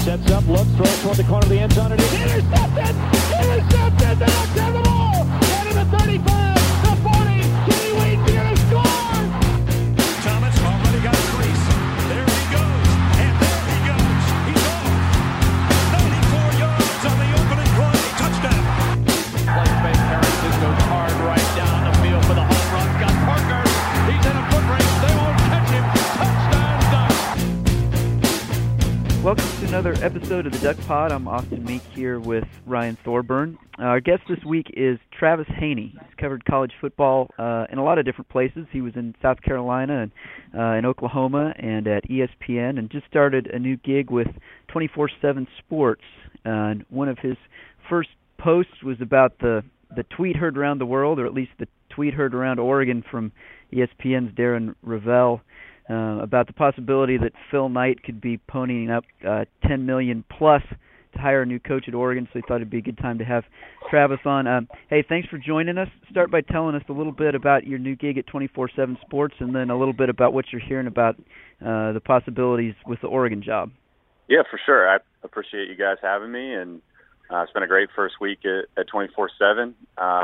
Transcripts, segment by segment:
Sets up, looks, throws toward the corner of the end zone, and it's intercepted! Intercepted! They knocked down the ball! Out of the 35, the 40, Kenny Wayne Beer scores! Thomas already got a crease. There he goes, and there he goes. He's off. 94 yards on the opening play. Touchdown. Play fake, Harrington goes hard right down the field for the home run. Got Parker. He's in a foot race. They won't catch him. Touchdown, Ducks. Welcome to another episode of the Duck Pod. I'm Austin Meek here with Ryan Thorburn. Our guest this week is Travis Haney. He's covered college football in a lot of different places. He was in South Carolina and in Oklahoma and at ESPN, and just started a new gig with 24/7 Sports. And one of his first posts was about the tweet heard around the world, or at least the tweet heard around Oregon from ESPN's Darren Rovell, about the possibility that Phil Knight could be ponying up $10 million plus to hire a new coach at Oregon, so he thought it'd be a good time to have Travis on. Hey, thanks for joining us. Start by telling us a little bit about your new gig at 24/7 Sports, and then a little bit about what you're hearing about the possibilities with the Oregon job. Yeah, for sure. I appreciate you guys having me, and it's been a great first week at 24/7.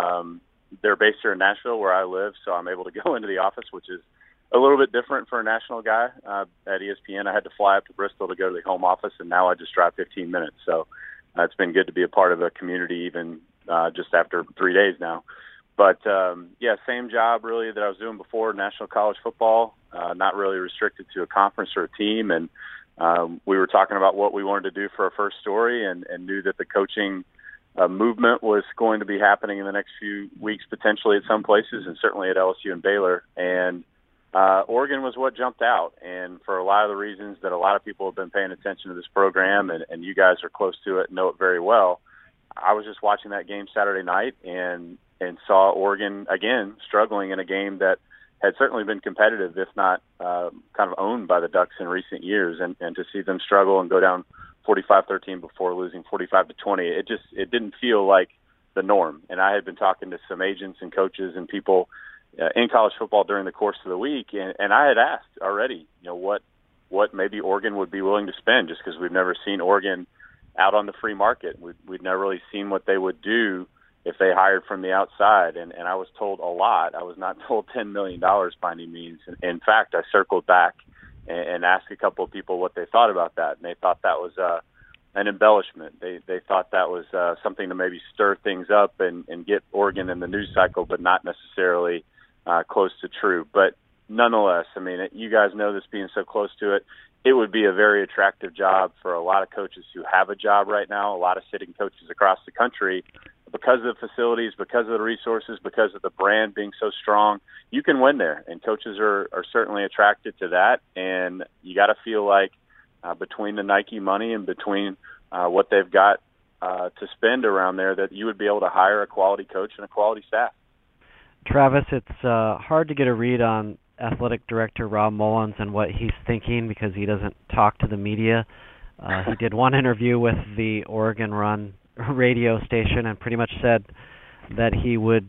They're based here in Nashville, where I live, so I'm able to go into the office, which is a little bit different for a national guy. At ESPN, I had to fly up to Bristol to go to the home office, and now I just drive 15 minutes. So it's been good to be a part of a community even just after 3 days now. But, yeah, same job really that I was doing before, national college football, not really restricted to a conference or a team. And we were talking about what we wanted to do for our first story and knew that the coaching movement was going to be happening in the next few weeks, potentially at some places, and certainly at LSU and Baylor. And Oregon was what jumped out, and for a lot of the reasons that a lot of people have been paying attention to this program, and you guys are close to it and know it very well. I was just watching that game Saturday night and saw Oregon, again, struggling in a game that had certainly been competitive, if not kind of owned by the Ducks in recent years, and to see them struggle and go down 45-13 before losing 45-20, it didn't feel like the norm. And I had been talking to some agents and coaches and people in college football during the course of the week, and I had asked already, what maybe Oregon would be willing to spend, just because we've never seen Oregon out on the free market. We'd never really seen what they would do if they hired from the outside, and I was told a lot. I was not told $10 million by any means. In fact, I circled back and asked a couple of people what they thought about that, and they thought that was an embellishment. They thought that was something to maybe stir things up and get Oregon in the news cycle, but not necessarily close to true. But nonetheless, I mean, you guys know this, being so close to it, it would be a very attractive job for a lot of coaches who have a job right now, a lot of sitting coaches across the country. Because of the facilities, because of the resources, because of the brand being so strong, you can win there. And coaches are certainly attracted to that. And you got to feel like between the Nike money and between what they've got to spend around there, that you would be able to hire a quality coach and a quality staff. Travis, it's hard to get a read on athletic director Rob Mullins and what he's thinking because he doesn't talk to the media. He did one interview with the Oregon Run radio station and pretty much said that he would,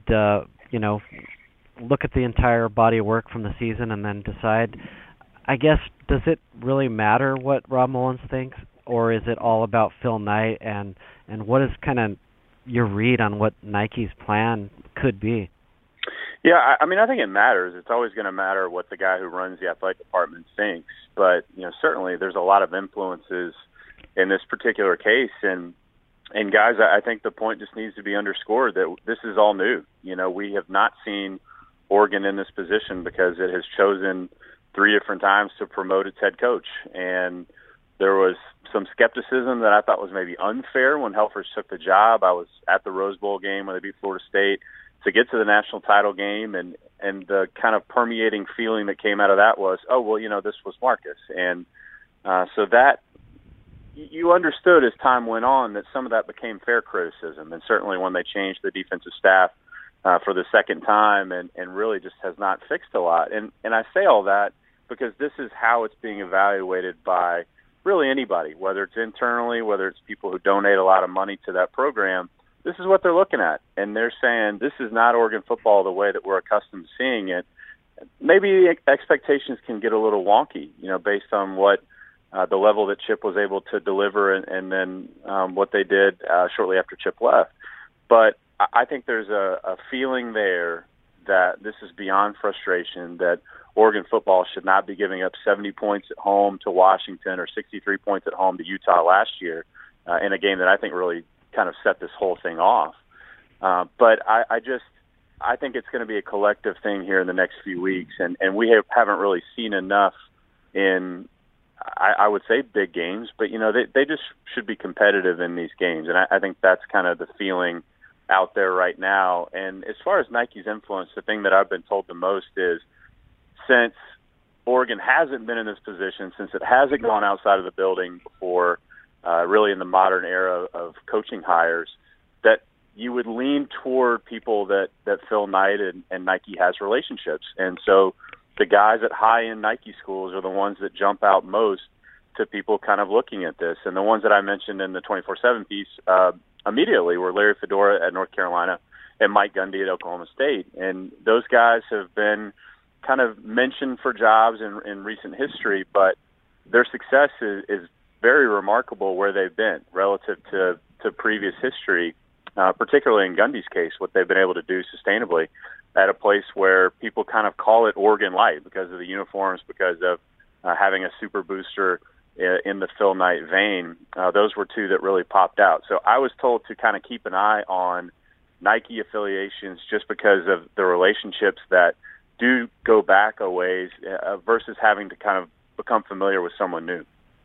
look at the entire body of work from the season and then decide. I guess, does it really matter what Rob Mullins thinks, or is it all about Phil Knight, and what is kind of your read on what Nike's plan could be? Yeah, I mean, I think it matters. It's always going to matter what the guy who runs the athletic department thinks, but certainly there's a lot of influences in this particular case, and guys, I think the point just needs to be underscored that this is all new. We have not seen Oregon in this position because it has chosen 3 different times to promote its head coach. And there was some skepticism that I thought was maybe unfair when Helfrich took the job. I was at the Rose Bowl game when they beat Florida State to get to the national title game, and the kind of permeating feeling that came out of that was, this was Marcus. And so that, you understood as time went on that some of that became fair criticism, and certainly when they changed the defensive staff for the second time and really just has not fixed a lot. And I say all that because this is how it's being evaluated by really anybody, whether it's internally, whether it's people who donate a lot of money to that program. This is what they're looking at, and they're saying this is not Oregon football the way that we're accustomed to seeing it. Maybe expectations can get a little wonky, based on what the level that Chip was able to deliver, and then what they did shortly after Chip left. But I think there's a feeling there that this is beyond frustration, that Oregon football should not be giving up 70 points at home to Washington or 63 points at home to Utah last year in a game that I think really kind of set this whole thing off. But I think it's going to be a collective thing here in the next few weeks, and we haven't really seen enough in, I would say, big games, but, they just should be competitive in these games, and I think that's kind of the feeling out there right now. And as far as Nike's influence, the thing that I've been told the most is, since Oregon hasn't been in this position, since it hasn't gone outside of the building before, really in the modern era of coaching hires, that you would lean toward people that Phil Knight and Nike has relationships. And so the guys at high-end Nike schools are the ones that jump out most to people kind of looking at this. And the ones that I mentioned in the 24/7 piece immediately were Larry Fedora at North Carolina and Mike Gundy at Oklahoma State. And those guys have been kind of mentioned for jobs in recent history, but their success is very remarkable where they've been relative to previous history, particularly in Gundy's case, what they've been able to do sustainably at a place where people kind of call it Oregon Light because of the uniforms, because of having a super booster in the Phil Knight vein. Those were two that really popped out. So I was told to kind of keep an eye on Nike affiliations just because of the relationships that do go back a ways versus having to kind of become familiar with someone new.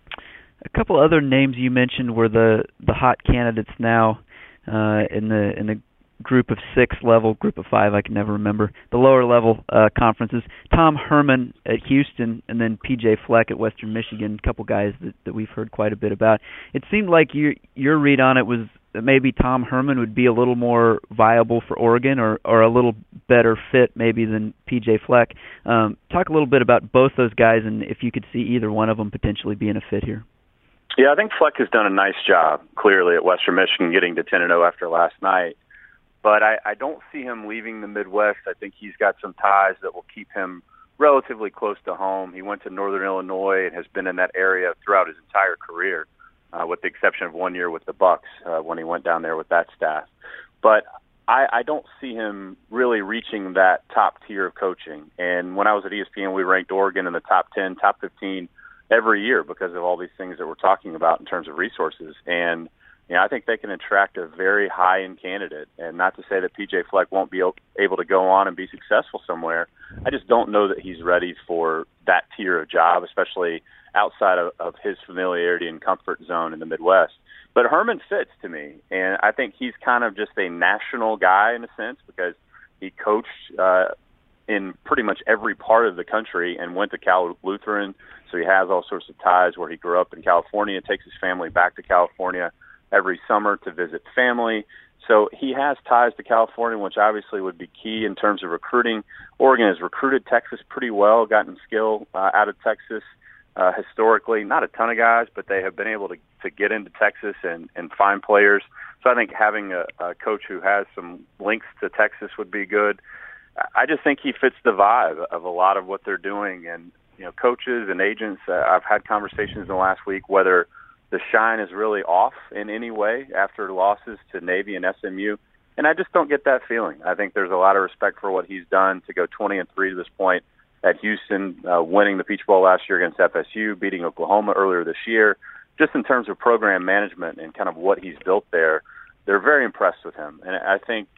A couple other names you mentioned were the hot candidates now in the group of 6 level, group of 5, I can never remember, the lower level conferences. Tom Herman at Houston, and then P.J. Fleck at Western Michigan, a couple guys that we've heard quite a bit about. It seemed like your read on it was that maybe Tom Herman would be a little more viable for Oregon or a little better fit maybe than P.J. Fleck. Talk a little bit about both those guys and if you could see either one of them potentially being a fit here. Yeah, I think Fleck has done a nice job, clearly, at Western Michigan, getting to 10-0 after last night. But I don't see him leaving the Midwest. I think he's got some ties that will keep him relatively close to home. He went to Northern Illinois and has been in that area throughout his entire career, with the exception of 1 year with the Bucks when he went down there with that staff. But I don't see him really reaching that top tier of coaching. And when I was at ESPN, we ranked Oregon in the top 10, top 15 every year because of all these things that we're talking about in terms of resources. And I think they can attract a very high-end candidate. And not to say that P.J. Fleck won't be able to go on and be successful somewhere. I just don't know that he's ready for that tier of job, especially outside of his familiarity and comfort zone in the Midwest. But Herman fits to me, and I think he's kind of just a national guy in a sense because he coached in pretty much every part of the country and went to Cal Lutheran, so he has all sorts of ties where he grew up in California, takes his family back to California every summer to visit family. So he has ties to California, which obviously would be key in terms of recruiting. Oregon has recruited Texas pretty well, gotten skill out of Texas historically. Not a ton of guys, but they have been able to get into Texas and find players. So I think having a coach who has some links to Texas would be good. I just think he fits the vibe of a lot of what they're doing. And, coaches and agents, I've had conversations in the last week whether the shine is really off in any way after losses to Navy and SMU. And I just don't get that feeling. I think there's a lot of respect for what he's done to go 20-3 to this point at Houston, winning the Peach Bowl last year against FSU, beating Oklahoma earlier this year. Just in terms of program management and kind of what he's built there, they're very impressed with him. And I think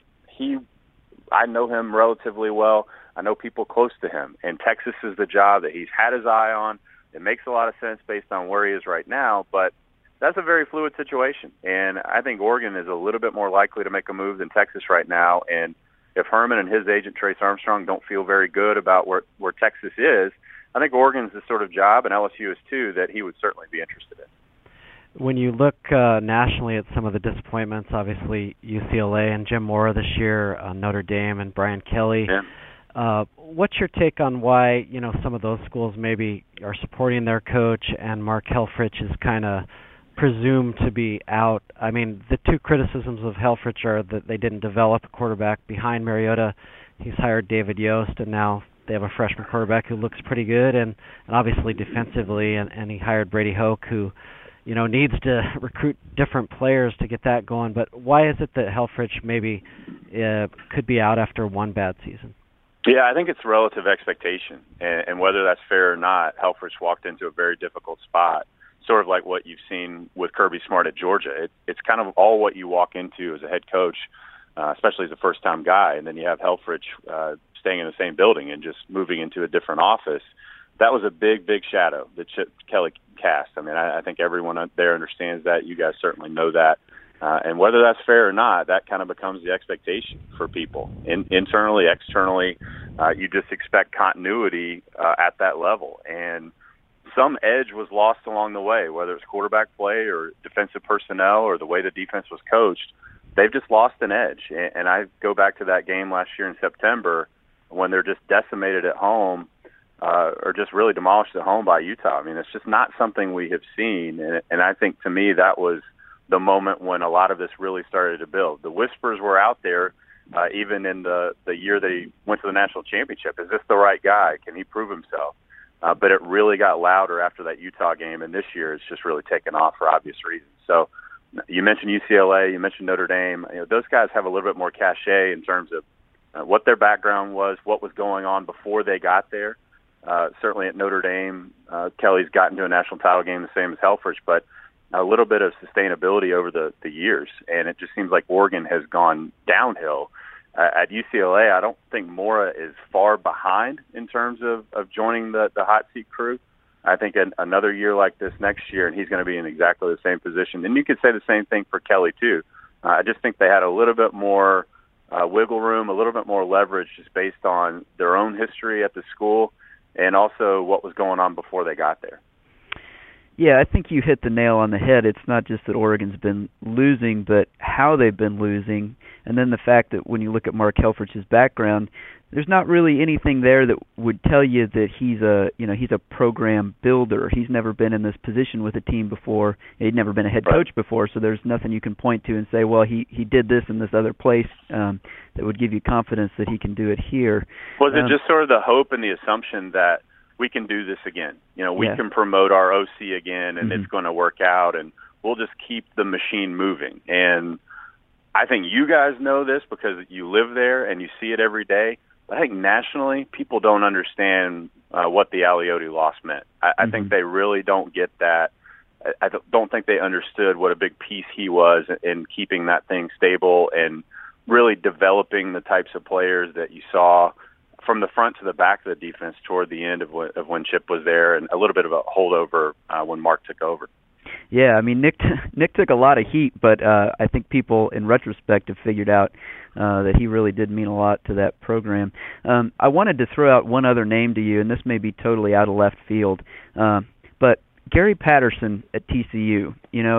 I know him relatively well. I know people close to him. And Texas is the job that he's had his eye on. It makes a lot of sense based on where he is right now, but that's a very fluid situation. And I think Oregon is a little bit more likely to make a move than Texas right now. And if Herman and his agent, Trace Armstrong, don't feel very good about where Texas is, I think Oregon's the sort of job, and LSU is too, that he would certainly be interested in. When you look nationally at some of the disappointments, obviously UCLA and Jim Mora this year, Notre Dame and Brian Kelly, what's your take on why some of those schools maybe are supporting their coach and Mark Helfrich is kind of presumed to be out? I mean, the two criticisms of Helfrich are that they didn't develop a quarterback behind Mariota. He's hired David Yost, and now they have a freshman quarterback who looks pretty good, and obviously defensively, and he hired Brady Hoke, who needs to recruit different players to get that going. But why is it that Helfrich maybe could be out after one bad season? Yeah, I think it's relative expectation, and whether that's fair or not, Helfrich walked into a very difficult spot, sort of like what you've seen with Kirby Smart at Georgia. It's kind of all what you walk into as a head coach, especially as a first-time guy, and then you have Helfrich staying in the same building and just moving into a different office. That was a big, big shadow that Chip Kelly cast. I mean, I think everyone there understands that. You guys certainly know that. And whether that's fair or not, that kind of becomes the expectation for people. Internally, externally, you just expect continuity at that level. And some edge was lost along the way, whether it's quarterback play or defensive personnel or the way the defense was coached. They've just lost an edge. And I go back to that game last year in September when they're just decimated at home or just really demolished at home by Utah. I mean, it's just not something we have seen. And I think, to me, that was the moment when a lot of this really started to build. The whispers were out there, even in the year they went to the national championship. Is this the right guy? Can he prove himself? But it really got louder after that Utah game, and this year it's just really taken off for obvious reasons. So you mentioned UCLA, you mentioned Notre Dame. Those guys have a little bit more cachet in terms of what their background was, what was going on before they got there. Certainly at Notre Dame, Kelly's gotten to a national title game the same as Helfrich, but a little bit of sustainability over the years, and it just seems like Oregon has gone downhill. At UCLA, I don't think Mora is far behind in terms of joining the hot seat crew. I think another year like this next year, and he's going to be in exactly the same position. And you could say the same thing for Kelly, too. I just think they had a little bit more wiggle room, a little bit more leverage just based on their own history at the school and also what was going on before they got there. Yeah, I think you hit the nail on the head. It's not just that Oregon's been losing, but how they've been losing. And then the fact that when you look at Mark Helfrich's background, there's not really anything there that would tell you that he's a program builder. He's never been in this position with a team before. He'd never been a head coach before, so there's nothing you can point to and say, well, he did this in this other place that would give you confidence that he can do it here. Was it just sort of the hope and the assumption that we can do this again? We can promote our OC again, and it's going to work out, and we'll just keep the machine moving. And I think you guys know this because you live there and you see it every day. But I think nationally, people don't understand what the Aliotti loss meant. I think they really don't get that. I don't think they understood what a big piece he was in keeping that thing stable and really developing the types of players that you saw from the front to the back of the defense toward the end of when Chip was there, and a little bit of a holdover when Mark took over. Yeah, I mean, Nick took a lot of heat, but I think people in retrospect have figured out that he really did mean a lot to that program. I wanted to throw out one other name to you, and this may be totally out of left field, but Gary Patterson at TCU.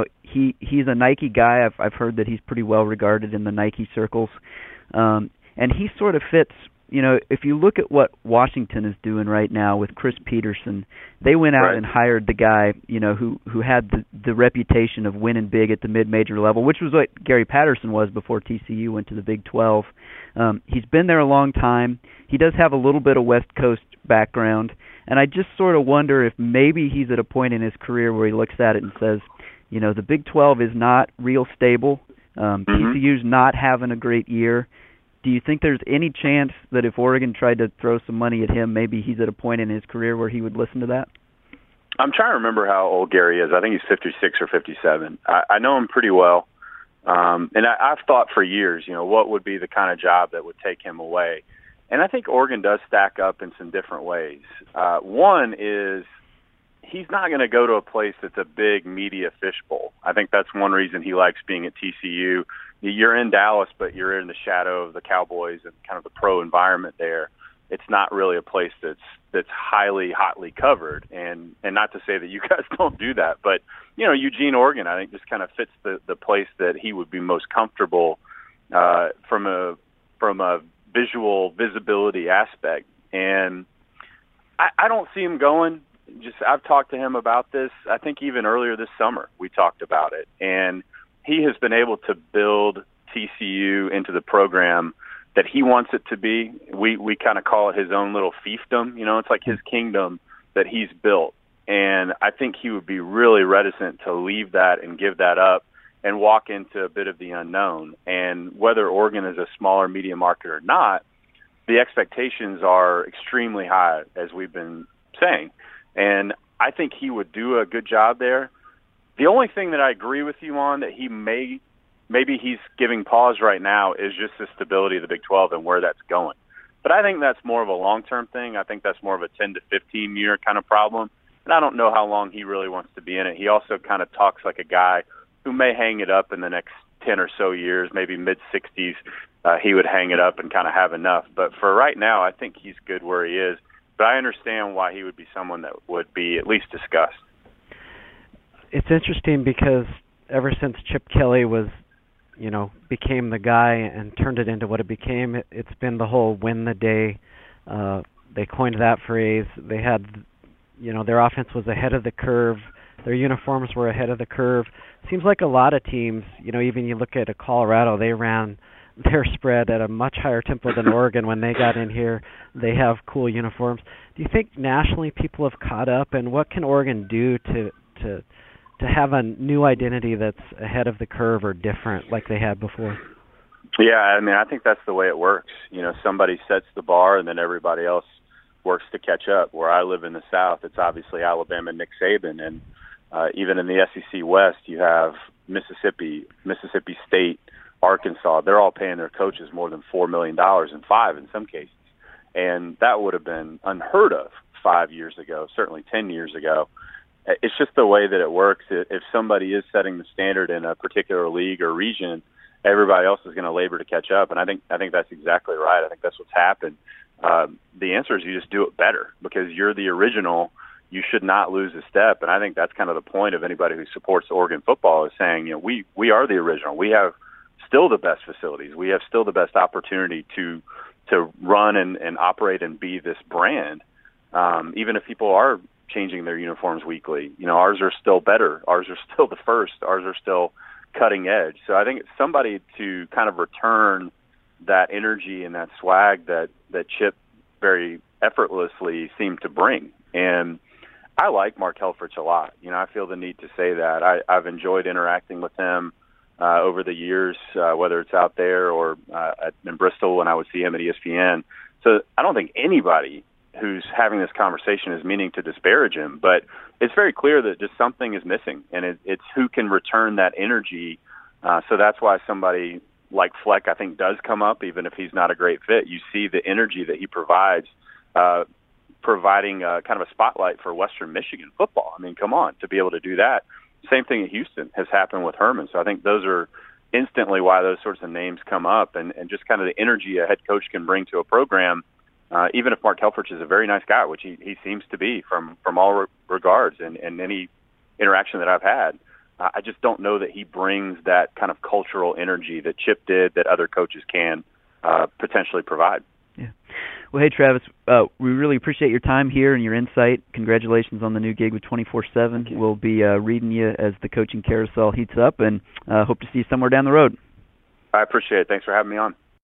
He's a Nike guy. I've heard that he's pretty well regarded in the Nike circles, and he sort of fits. If you look at what Washington is doing right now with Chris Peterson, they went out and hired the guy, who had the reputation of winning big at the mid-major level, which was what Gary Patterson was before TCU went to the Big 12. He's been there a long time. He does have a little bit of West Coast background, and I just sort of wonder if maybe he's at a point in his career where he looks at it and says, the Big 12 is not real stable. TCU's not having a great year. Do you think there's any chance that if Oregon tried to throw some money at him, maybe he's at a point in his career where he would listen to that? I'm trying to remember how old Gary is. I think he's 56 or 57. I know him pretty well. And I've thought for years, what would be the kind of job that would take him away. And I think Oregon does stack up in some different ways. One is he's not going to go to a place that's a big media fishbowl. I think that's one reason he likes being at TCU. You're in Dallas, but you're in the shadow of the Cowboys and kind of the pro environment there. It's not really a place that's hotly covered. And not to say that you guys don't do that, but Eugene, Oregon, I think just kind of fits the place that he would be most comfortable from a visual visibility aspect. And I don't see him going. I've talked to him about this. I think even earlier this summer we talked about it, and he has been able to build TCU into the program that he wants it to be. We kind of call it his own little fiefdom. It's like his kingdom that he's built. And I think he would be really reticent to leave that and give that up and walk into a bit of the unknown. And whether Oregon is a smaller media market or not, the expectations are extremely high, as we've been saying. And I think he would do a good job there. The only thing that I agree with you on that maybe he's giving pause right now is just the stability of the Big 12 and where that's going. But I think that's more of a long-term thing. I think that's more of a 10 to 15-year kind of problem. And I don't know how long he really wants to be in it. He also kind of talks like a guy who may hang it up in the next 10 or so years, maybe mid-60s. He would hang it up and kind of have enough. But for right now, I think he's good where he is. But I understand why he would be someone that would be at least discussed. It's interesting because ever since Chip Kelly became the guy and turned it into what it became, it's been the whole win the day. They coined that phrase. They had, their offense was ahead of the curve. Their uniforms were ahead of the curve. Seems like a lot of teams, even you look at Colorado, they ran their spread at a much higher tempo than Oregon when they got in here. They have cool uniforms. Do you think nationally people have caught up, and what can Oregon do to have a new identity that's ahead of the curve or different like they had before? Yeah, I think that's the way it works. Somebody sets the bar and then everybody else works to catch up. Where I live in the South, it's obviously Alabama and Nick Saban, and even in the SEC West, you have Mississippi State, Arkansas. They're all paying their coaches more than $4 million and $5 in some cases. And that would have been unheard of 5 years ago, certainly 10 years ago. It's just the way that it works. If somebody is setting the standard in a particular league or region, everybody else is going to labor to catch up. And I think that's exactly right. I think that's what's happened. The answer is you just do it better because you're the original. You should not lose a step. And I think that's kind of the point of anybody who supports Oregon football is saying, we are the original. We have still the best facilities. We have still the best opportunity to run and operate and be this brand. Even if people are changing their uniforms weekly, ours are still better. Ours are still the first. Ours are still cutting edge. So I think it's somebody to kind of return that energy and that swag that Chip very effortlessly seemed to bring. And I like Mark Helfrich a lot. I feel the need to say that. I've enjoyed interacting with him over the years, whether it's out there or in Bristol when I would see him at ESPN. So I don't think anybody who's having this conversation is meaning to disparage him, but it's very clear that just something is missing, and it's who can return that energy. So that's why somebody like Fleck, I think, does come up, even if he's not a great fit. You see the energy that he provides, providing kind of a spotlight for Western Michigan football. I mean, come on, to be able to do that. Same thing at Houston has happened with Herman. So I think those are instantly why those sorts of names come up, and just kind of the energy a head coach can bring to a program, even if Mark Helfrich is a very nice guy, which he seems to be from all regards and any interaction that I've had. I just don't know that he brings that kind of cultural energy that Chip did that other coaches can potentially provide. Yeah. Well, hey, Travis, we really appreciate your time here and your insight. Congratulations on the new gig with 24/7. We'll be reading you as the coaching carousel heats up, and hope to see you somewhere down the road. I appreciate it. Thanks for having me on.